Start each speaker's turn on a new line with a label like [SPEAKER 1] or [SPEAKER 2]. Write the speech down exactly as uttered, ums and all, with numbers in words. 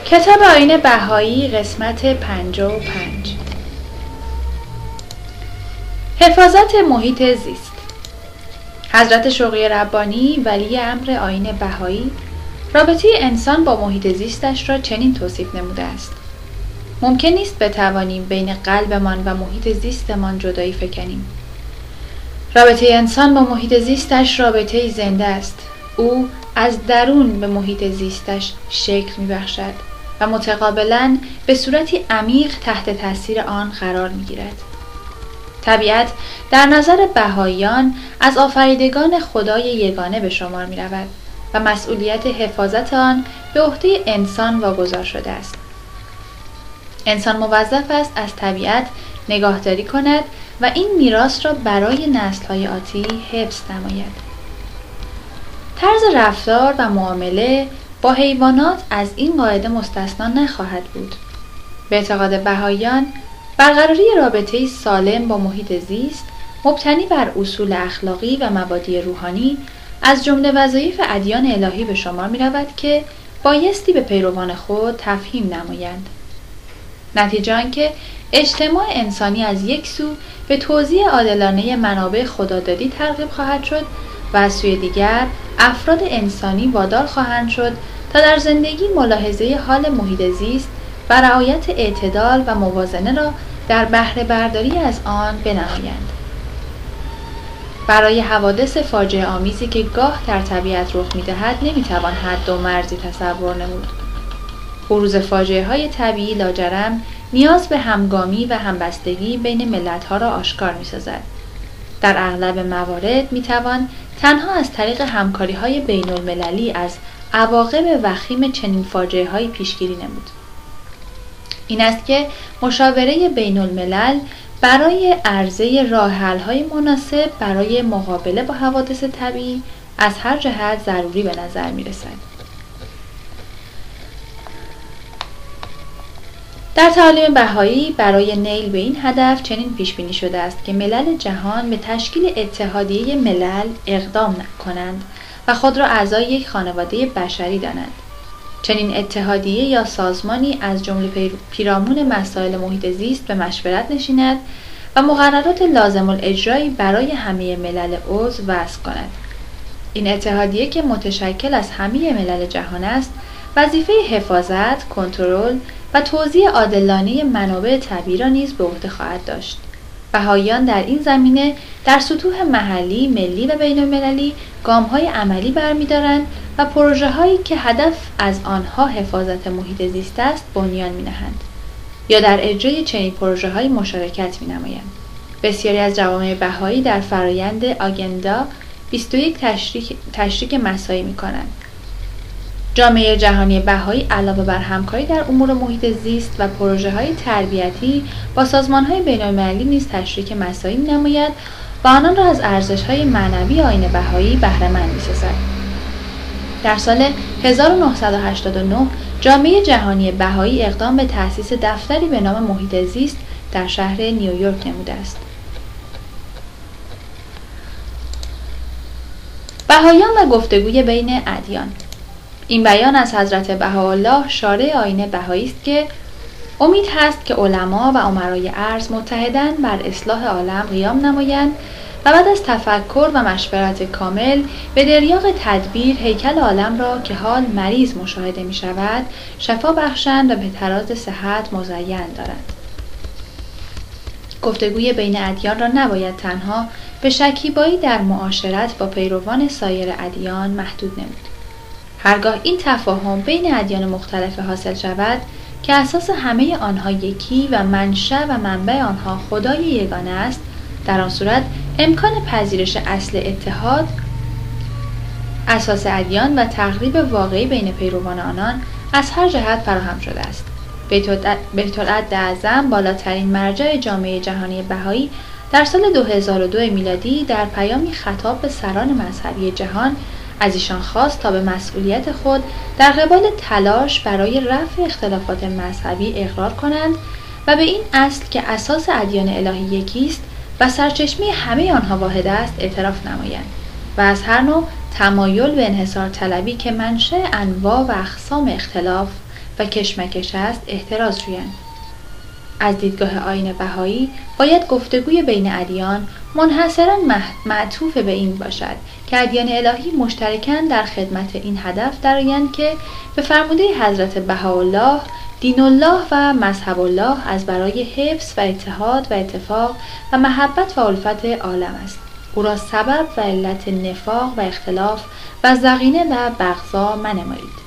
[SPEAKER 1] کتاب آیین بهایی قسمت پنجاه و پنج. حفاظت محیط زیست. حضرت شوقی ربانی ولی امر آیین بهایی رابطه انسان با محیط زیستش را چنین توصیف نموده است: ممکن نیست بتوانیم بین قلبمان و محیط زیستمان جدایی فکنیم. رابطه انسان با محیط زیستش رابطه زنده است. او از درون به محیط زیستش شکل می‌بخشد و متقابلاً به صورتی عمیق تحت تاثیر آن قرار می‌گیرد. طبیعت در نظر بهائیان از آفریدگان خدای یگانه به شمار می‌رود و مسئولیت حفاظت آن به عهده انسان واگذار شده است. انسان موظف است از طبیعت نگاهداری کند و این میراث را برای نسل‌های آتی حفظ نماید. طرز رفتار و معامله با حیوانات از این قاعده مستثنا نخواهد بود. به اعتقاد بهائیان، برقراری رابطه‌ای سالم با محیط زیست مبتنی بر اصول اخلاقی و مبادی روحانی از جمله وظایف ادیان الهی به شمار می‌رود که بایستی به پیروان خود تفهیم نمایند. نتیجه آنکه اجتماع انسانی از یک سو به توزیع عادلانه منابع خدادادی ترغیب خواهد شد و از سوی دیگر افراد انسانی وادار خواهند شد تا در زندگی ملاحظه حال محیط زیست و رعایت اعتدال و موازنه را در بهره برداری از آن بنمایند. برای حوادث فاجعه آمیزی که گاه در طبیعت رخ می‌دهد نمی‌توان حد و مرزی تصور نمود. بروز فاجعه‌های طبیعی لاجرم نیاز به همگامی و همبستگی بین ملت‌ها را آشکار می‌سازد. در اغلب موارد می‌توان تنها از طریق همکاری‌های بین‌المللی از عواقب وخیم چنین فاجعه‌هایی پیشگیری نمود. این است که مشاوره بین‌الملل برای عرضه راه‌حل‌های مناسب برای مقابله با حوادث طبیعی از هر جهت ضروری به نظر می‌رسد. در تعالیم بهایی برای نیل به این هدف چنین پیش بینی شده است که ملل جهان به تشکیل اتحادیه ملل اقدام کنند و خود را اعضای یک خانواده بشری دانند. چنین اتحادیه یا سازمانی از جمله پیرامون مسائل محیط زیست به مشورت نشیند و مقررات لازم الاجرایی برای همه ملل عضو وضع کند. این اتحادیه که متشکل از همه ملل جهان است، وظیفه حفاظت، کنترل و توزیع عادلانه منابع طبیعی را نیز به عهده خواهد داشت. بهائیان در این زمینه در سطوح محلی، ملی و بین‌المللی گام‌های عملی برمی‌دارند و پروژه‌هایی که هدف از آنها حفاظت محیط زیست است بنیان می‌نهند یا در اجرای چنین پروژه‌هایی مشارکت می‌نمایند. بسیاری از جوامع بهایی در فرایند آگندا بیست و یک تشریک تشریک مساعی می‌کنند. جامعه جهانی بهایی علاوه بر همکاری در امور محیط زیست و پروژه‌های تربیتی با سازمان‌های بین‌المللی نیز تشریک مساعی می‌نماید و آنان را از ارزش‌های معنوی آیین بهایی بهره‌مند می‌سازد. در سال هزار و نهصد و هشتاد و نه جامعه جهانی بهایی اقدام به تأسیس دفتری به نام محیط زیست در شهر نیویورک نموده است. بهائیان و گفتگوی بین ادیان. این بیان از حضرت بهاءالله شارع آیین بهایی است که امید هست که علما و امرای ارض متحداً بر اصلاح عالم قیام نمایند و بعد از تفکر و مشورت کامل به دریاق تدبیر هیکل عالم را که حال مریض مشاهده می شود شفا بخشند و به تراز صحت مزین دارند. گفتگوی بین ادیان را نباید تنها به شکیبایی در معاشرت با پیروان سایر ادیان محدود نمود. هرگاه این تفاهم بین ادیان مختلف حاصل شود که اساس همه آنها یکی و منشأ و منبع آنها خدای یگانه است، در آن صورت امکان پذیرش اصل اتحاد اساس ادیان و تقریب واقعی بین پیروان آنان از هر جهت فراهم شده است. بیت العدل اعظم، بالاترین مرجع جامعه جهانی بهایی، در سال دو هزار و دو میلادی در پیامی خطاب به سران مذهبی جهان از ایشان خواست تا به مسئولیت خود در قبال تلاش برای رفع اختلافات مذهبی اقرار کنند و به این اصل که اساس ادیان الهی یکی است و سرچشمه همه آنها واحد است اعتراف نمایند و از هر نوع تمایل به انحصار طلبی که منشأ انواع و اقسام اختلاف و کشمکش است احتراز جویند. از دیدگاه آیین بهایی باید گفتگوی بین ادیان منحصراً معطوف به این باشد که ادیان الهی مشترکاً در خدمت این هدف درآیند که به فرموده حضرت بهاءالله دین الله و مذهب الله از برای حفظ و اتحاد و اتفاق و محبت و الفت عالم است. او را سبب و علت نفاق و اختلاف و ضغینه و بغضا منمایید.